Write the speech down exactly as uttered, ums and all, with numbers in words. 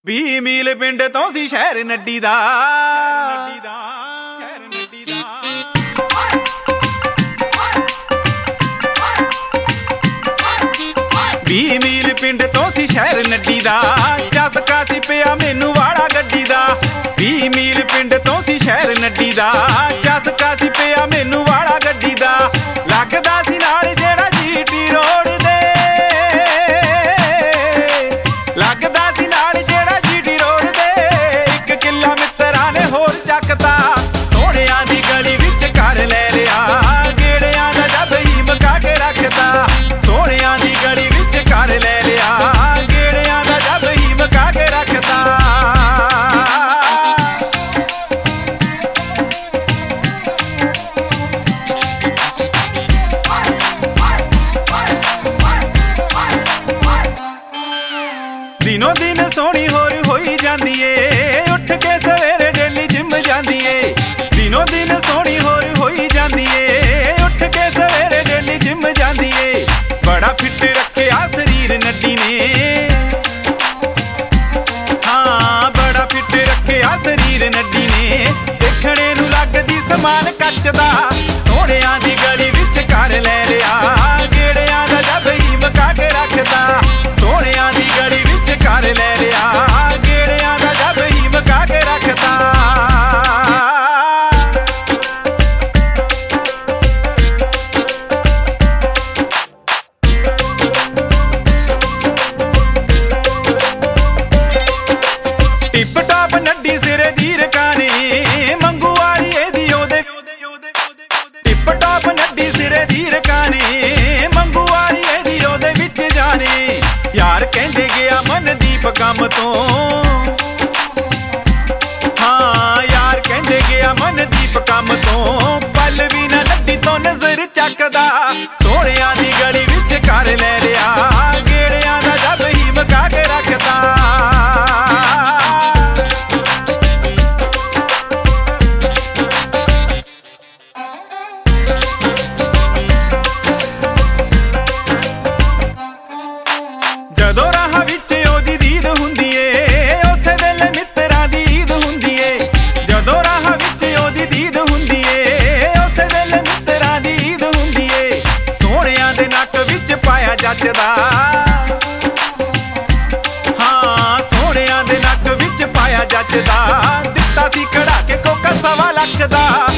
ਵੀਹ ਮੀਲ ਪਿੰਡ ਤੋਂ ਸੀ ਸ਼ਹਿਰ ਨੱਡੀ ਦਾ। ਵੀਹ ਮੀਲ ਪਿੰਡ ਤੋਂ ਸੀ ਸ਼ਹਿਰ ਨੱਡੀ ਦਾ, ਚਸਕਾ ਸੀ ਪਿਆ ਮੈਨੂੰ ਵਾਲਾ ਗੱਡੀ ਦਾ। ਵੀਹ ਮੀਲ ਪਿੰਡ ਤੋਂ ਸੀ ਸ਼ਹਿਰ ਨੱਡੀ ਦਾ, ਚਸਕਾ ਸੀ ਪਿਆ ਮੈਨੂੰ ਵਾਲਾ ਗੱਡੀ ਦਾ। ਲੱਗਦਾ ਸੀ ਨਾਲ ਜਿਹੜਾ ਜੀਟੀ ਰੋਡ ਦੇ, ਲੱਗਦਾ ਸੀ ਨਾਲ ਜਿਹੜਾ ਜੀਟੀ ਰੋਡ ਦੇ। ਇੱਕ ਕਿੱਲਾ ਮਿੱਤਰਾਂ ਨੇ ਹੋਰ ਚੱਕਤਾ, ਸੋਹਣਿਆਂ ਦੀ ਗਲੀ ਵਿੱਚ ਘਰ ਲੈ ਲਿਆ। ਗੇੜਿਆਂ ਦਾ ਜੱਬ ਹੀ ਮਕਾ ਕੇ ਰੱਖਦਾ, ਸੋਹਣਿਆਂ ਦੀ ਗਲੀ ਵਿੱਚ ਘਰ ਲੈ ਲਿਆ। ਗੇੜਿਆਂ ਦਾ ਜੱਬ ਹੀ ਮਕਾ ਕੇ ਰੱਖਦਾ। ਦਿਨੋਂ ਦਿਨ ਸੋਹਣੀ ਹੋਰ ਹੋਈ ਜਾਂਦੀ ਏ, ਉੱਠ ਕੇ ਸਵੇਰੇ ਡੇਲੀ ਜਿਮ ਜਾਂਦੀ ਏ। ਦਿਨੋਂ ਦਿਨ ਸੋਹਣੀ ਹੋਰ ਹੋਈ ਜਾਂਦੀ ਏ, ਉੱਠ ਕੇ ਸਵੇਰੇ ਡੇਲੀ ਜਿਮ ਜਾਂਦੀ ਏ। ਬੜਾ ਫਿੱਟ ਰੱਖਿਆ ਸਰੀਰ ਨੱਡੀ ਨੇ, ਹਾਂ ਬੜਾ ਫਿੱਟ ਰੱਖਿਆ ਸਰੀਰ ਨੱਡੀ ਨੇ। ਦੇਖਣੇ ਨੂੰ ਲੱਗਦੀ ਸਮਾਨ ਕੱਚ ਦਾ, ਸੋਹਣਿਆਂ ਦੀ ਗਲੀ ਵਿੱਚ ਘਰ ਲੈ ਲਿਆ। ਗੇੜਿਆਂ ਦਾ ਜੱਬ ਹੀ ਮਕਾ ਕੇ ਰੱਖਦਾ, ਸੋਹਣਿਆਂ ਦੀ ਗਲੀ ਵਿੱਚ ਘਰ ਲੈ ਲਿਆ। ਗੇੜਿਆਂ ਦਾ ਜੱਬ ਹੀ ਮਕਾ ਕੇ ਰੱਖਦਾ। ਟਿਪ ਟਾਪ ਨੱਡੀ ਸਿਰੇ ਦੀ ਰਕਾਨੇ, ਮੰਗੂ ਵਾਲੀ ਇਹਦੀ ਉਹਦੇ। ਟਿਪ ਟਾਪ ਨੱਡੀ ਸਿਰੇ ਦੀ ਰਕਾਨੇ, ਮੰਗੂ ਵਾਲੀ ਇਹਦੀ ਉਹਦੇ ਵਿੱਚ ਜਾਣੇ। ਯਾਰ ਕਹਿੰਦੇ ਗਿਆ ਮਨਦੀਪ ਕੰਮ ਤੋਂ, ਹਾਂ ਯਾਰ ਕਹਿੰਦੇ ਗਿਆ ਮਨਦੀਪ ਕੰਮ ਤੋਂ। ਪਲ ਵੀ ਨਾ ਨੱਡੀ ਤੋਂ ਨਜ਼ਰ ਚੱਕਦਾ, ਸੋਹਣਿਆਂ ਦੀ ਗਲੀ ਵਿੱਚ ਘਰ ਲੈ ਲਿਆ। ਗੇੜਿਆਂ ਦਾ ਜੱਬ ਹੀ ਮਕਾ ਕੇ ਰੱਖਦਾ। ਜਦੋਂ ਰਾਹ ਵਿੱਚ ਉਹਦੀ ਦੀਦ ਹੁੰਦੀ ਏ, ਉਸੇ ਵੇਲੇ ਮਿੱਤਰਾਂ ਦੀ ਈਦ ਹੁੰਦੀ ਏ। ਜਦੋਂ ਰਾਹ ਵਿੱਚ ਉਹਦੀ ਦੀਦ ਹੁੰਦੀ ਏ, ਉਸੇ ਵੇਲੇ ਮਿੱਤਰਾਂ ਦੀ ਈਦ ਹੁੰਦੀ ਏ। ਸੋਹਣਿਆਂ ਦੇ ਨੱਕ ਵਿੱਚ ਪਾਇਆ ਜੱਚਦਾ, ਹਾਂ ਸੋਹਣਿਆਂ ਦੇ ਨੱਕ ਵਿੱਚ ਪਾਇਆ ਜੱਚਦਾ। ਦਿੱਤਾ ਸੀ ਖੜਾ ਕੇ ਕੋਕਾ ਸਵਾ ਲੱਖ ਦਾ,